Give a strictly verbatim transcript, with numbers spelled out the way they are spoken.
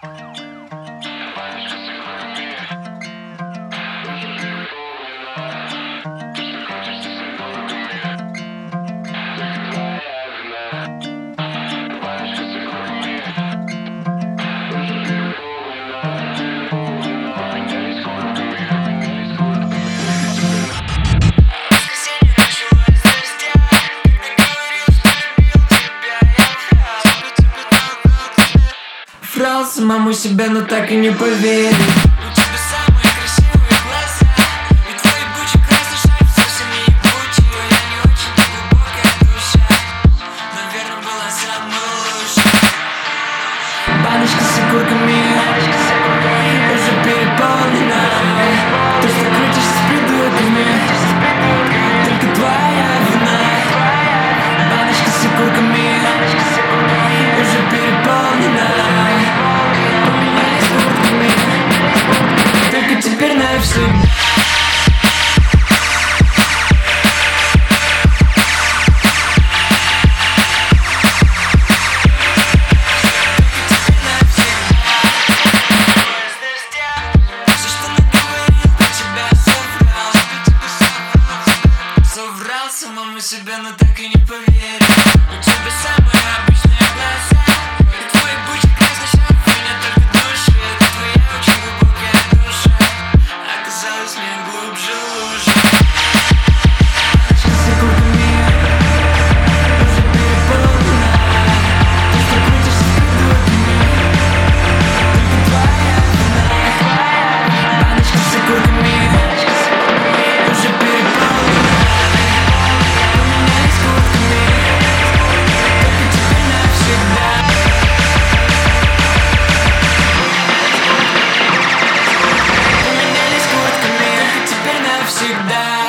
Врал самому себе, но так и не поверил. Баночка с окурками уже переполнена. То, что крутишься с придурками, только твоя вина. Баночка с окурками уже переполнена. Поменялись куртками, только теперь навсегда. Соврал самому себе, но так и не поверил. У тебя самые обычные глаза, и твой бычий красный шар меня только душит. Это твоя очень глубокая душа оказалась мне глубже лужи. Баночка с окурками уже переполнена. Ты что крутишься с придурками, только твоя вина. Баночка с окурками уже переполнена. Всегда.